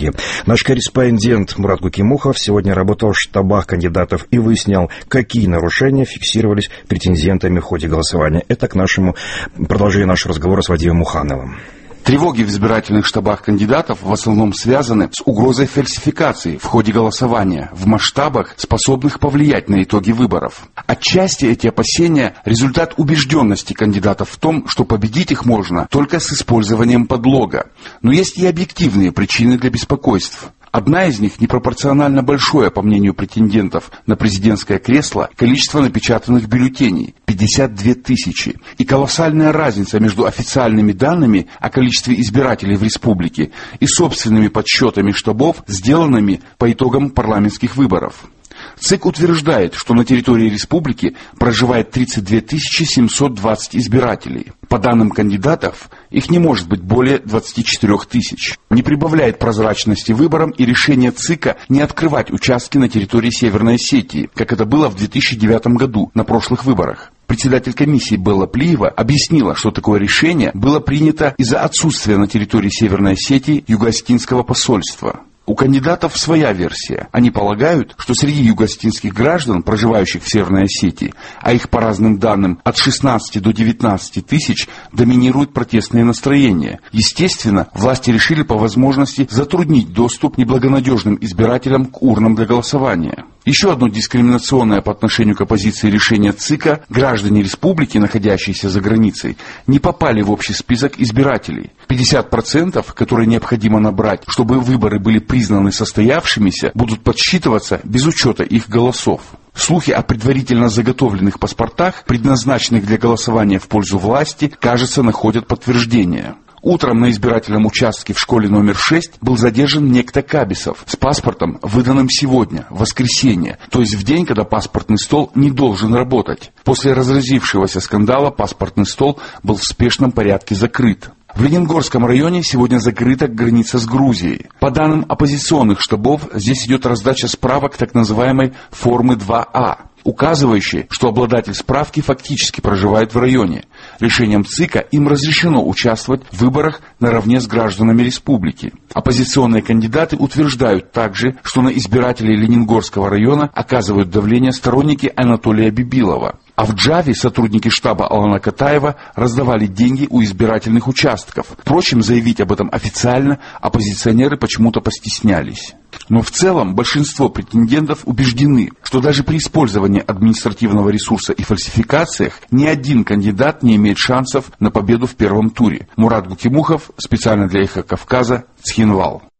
Наш корреспондент Мурат Гукимухов сегодня работал в штабах кандидатов и выяснял, какие нарушения фиксировались претендентами в ходе голосования. Это к продолжению нашего разговора с Вадимом Мухановым. Тревоги в избирательных штабах кандидатов в основном связаны с угрозой фальсификации в ходе голосования в масштабах, способных повлиять на итоги выборов. Отчасти эти опасения – результат убежденности кандидатов в том, что победить их можно только с использованием подлога. Но есть и объективные причины для беспокойств. Одна из них непропорционально большое, по мнению претендентов на президентское кресло, количество напечатанных бюллетеней – 52 тысячи. И колоссальная разница между официальными данными о количестве избирателей в республике и собственными подсчетами штабов, сделанными по итогам парламентских выборов. ЦИК утверждает, что на территории республики проживает 32 720 избирателей. По данным кандидатов, их не может быть более 24 тысяч. Не прибавляет прозрачности выборам и решение ЦИКа не открывать участки на территории Северной Осетии, как это было в 2009 году на прошлых выборах. Председатель комиссии Белла Плиева объяснила, что такое решение было принято из-за отсутствия на территории Северной Осетии юго-осетинского посольства. У кандидатов своя версия. Они полагают, что среди юго-осетинских граждан, проживающих в Северной Осетии, а их по разным данным от 16 до 19 тысяч, доминируют протестные настроения. Естественно, власти решили по возможности затруднить доступ неблагонадежным избирателям к урнам для голосования. Еще одно дискриминационное по отношению к оппозиции решение ЦИКа: граждане республики, находящиеся за границей, не попали в общий список избирателей. 50%, которые необходимо набрать, чтобы выборы были признаны состоявшимися, будут подсчитываться без учета их голосов. Слухи о предварительно заготовленных паспортах, предназначенных для голосования в пользу власти, кажется, находят подтверждение. Утром на избирательном участке в школе номер 6 был задержан некто Кабисов с паспортом, выданным сегодня, в воскресенье, то есть в день, когда паспортный стол не должен работать. После разразившегося скандала паспортный стол был в спешном порядке закрыт. В Ленингорском районе сегодня закрыта граница с Грузией. По данным оппозиционных штабов, здесь идет раздача справок так называемой формы 2А, указывающей, что обладатель справки фактически проживает в районе. Решением ЦИКа им разрешено участвовать в выборах наравне с гражданами республики. Оппозиционные кандидаты утверждают также, что на избирателей Ленингорского района оказывают давление сторонники Анатолия Бибилова. А в Джаве сотрудники штаба Алана Катаева раздавали деньги у избирательных участков. Впрочем, заявить об этом официально оппозиционеры почему-то постеснялись. Но в целом большинство претендентов убеждены, что даже при использовании административного ресурса и фальсификациях ни один кандидат не имеет шансов на победу в первом туре. Мурат Гукимухов, специально для Эхо Кавказа, Цхинвал.